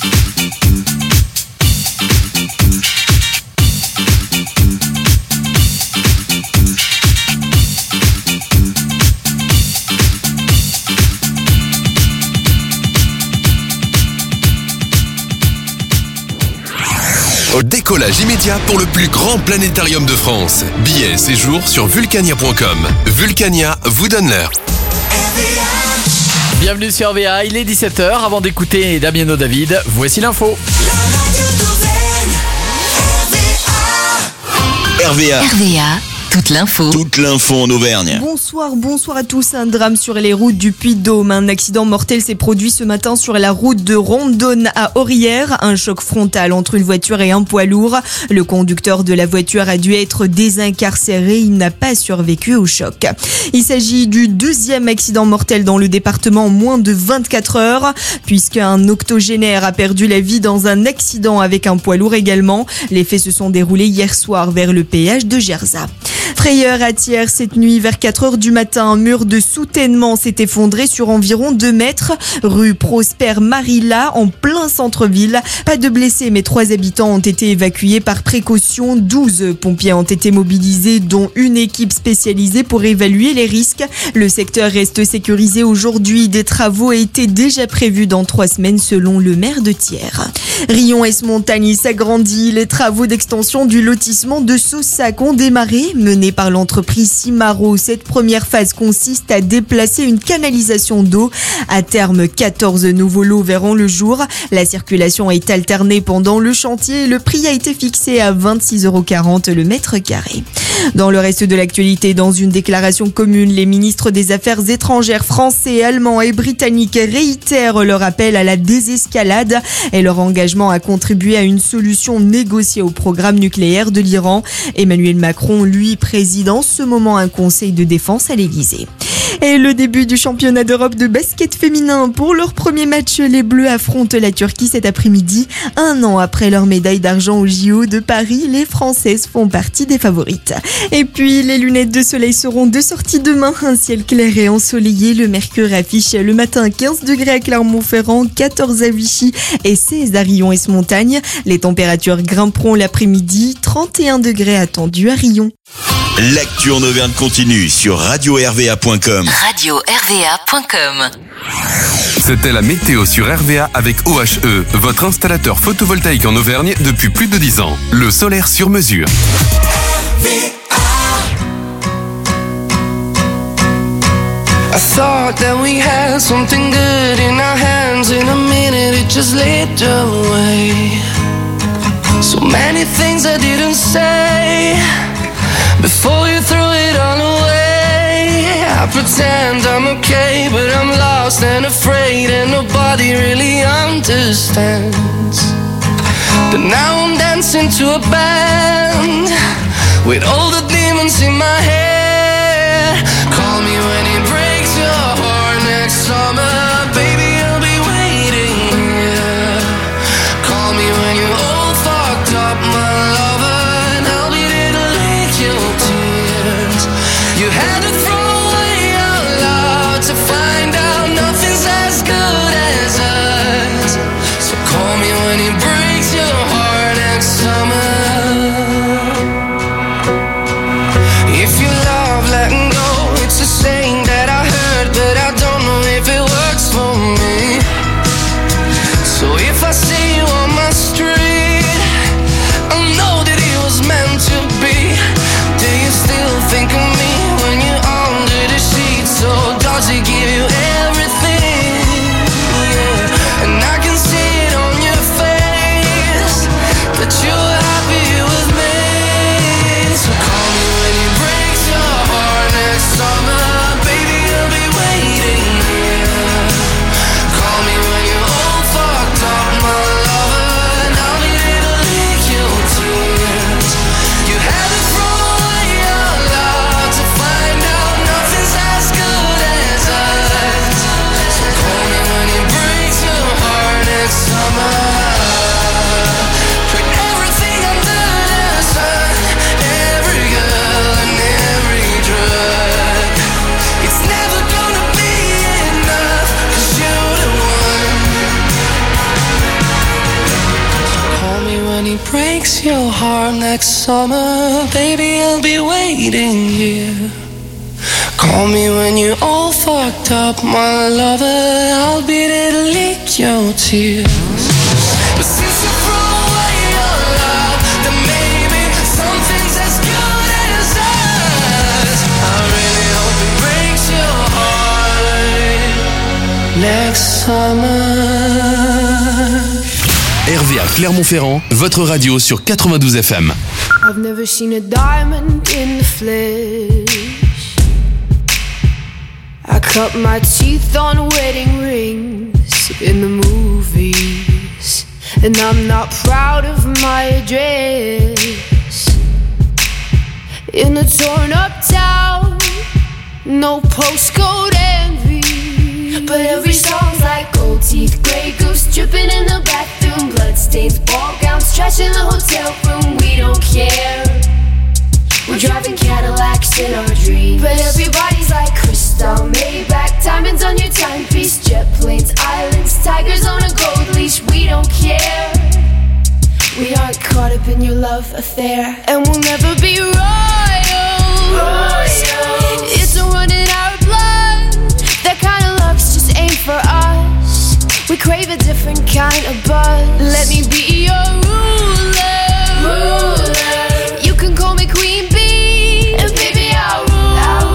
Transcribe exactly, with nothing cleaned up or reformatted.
Décollage immédiat pour le plus grand planétarium de France. Billets et séjours sur vulcania point com. Vulcania vous donne l'heure. Bienvenue sur R V A, il est dix-sept heures. Avant d'écouter Damiano David, voici l'info. R V A. R V A, toute l'info. Toute l'info en Auvergne. Bonsoir, bonsoir à tous. Un drame sur les routes du Puy-de-Dôme. Un accident mortel s'est produit ce matin sur la route de Rondomne à Aurières. Un choc frontal entre une voiture et un poids lourd. Le conducteur de la voiture a dû être désincarcéré. Il n'a pas survécu au choc. Il s'agit du deuxième accident mortel dans le département en moins de vingt-quatre heures, puisqu'un octogénaire a perdu la vie dans un accident avec un poids lourd également. Les faits se sont déroulés hier soir vers le péage de Gerza. Frayeur à Thiers, cette nuit vers quatre heures du matin, un mur de soutènement s'est effondré sur environ deux mètres, rue Prosper Marilla, en plein centre-ville. Pas de blessés, mais trois habitants ont été évacués par précaution. douze pompiers ont été mobilisés, dont une équipe spécialisée pour évaluer les risques. Le secteur reste sécurisé aujourd'hui. Des travaux étaient déjà prévus dans trois semaines, selon le maire de Thiers. Rion-Est-Montagne s'agrandit. Les travaux d'extension du lotissement de Saussac ont démarré, menés par l'entreprise Simaro. Cette première phase consiste à déplacer une canalisation d'eau. À terme, quatorze nouveaux lots verront le jour. La circulation est alternée pendant le chantier. Le prix a été fixé à vingt-six euros quarante le mètre carré. Dans le reste de l'actualité, dans une déclaration commune, les ministres des Affaires étrangères français, allemands et britanniques réitèrent leur appel à la désescalade et leur engagement à contribuer à une solution négociée au programme nucléaire de l'Iran. Emmanuel Macron, lui, préside en ce moment un conseil de défense à l'Elysée. Et le début du championnat d'Europe de basket féminin. Pour leur premier match, les Bleus affrontent la Turquie cet après-midi. Un an après leur médaille d'argent au J O de Paris, les Françaises font partie des favorites. Et puis, les lunettes de soleil seront de sortie demain. Un ciel clair et ensoleillé. Le mercure affiche le matin quinze degrés à Clermont-Ferrand, quatorze à Vichy et seize à Rion-Est-Montagne. Les températures grimperont l'après-midi, trente et un degrés attendus à Rion. L'actu en Auvergne continue sur radio r v a point com. radio r v a point com. C'était la météo sur R V A avec O H E, votre installateur photovoltaïque en Auvergne depuis plus de dix ans. Le solaire sur mesure. I thought that we had something good in our hands. In a minute it just slipped away. So many things I didn't say before you threw it all away. I pretend I'm okay, but I'm lost and afraid, and nobody really understands. But now I'm dancing to a band with all the demons in my head. Call me when it breaks your heart next summer, baby, I'll be waiting here. Call me when you're all fucked up, my lover, and I'll be there to lick your tears. You had to throw away our love to find out nothing's as good as us. So call me when it breaks your heart next summer. If you love letting go, it's a saying that I heard, but I don't know if it works. breaks your heart next summer, baby, I'll be waiting here. Call me when you're all fucked up, my lover, I'll be there to lick your tears. But since you threw away your love, then maybe something's as good as us. I really hope it breaks your heart next summer. R V A Clermont-Ferrand, votre radio sur quatre-vingt-douze F M. I've never seen a diamond in the flesh. I cut my teeth on wedding rings in the movies, and I'm not proud of my address. In a torn up town, no postcode envy, but every song's like gold teeth, grey goose dripping in the bathroom, bloodstains, ball gowns, trash in the hotel room. We don't care. We're driving Cadillacs in our dreams, but everybody's like crystal, Maybach, diamonds on your timepiece, jet planes, islands, tigers on a gold leash. We don't care. We aren't caught up in your love affair, and we'll never be royal. Royal. It's a run in our blood. That kind of luck's just ain't for us. We crave a different kind of buzz. Let me be your ruler.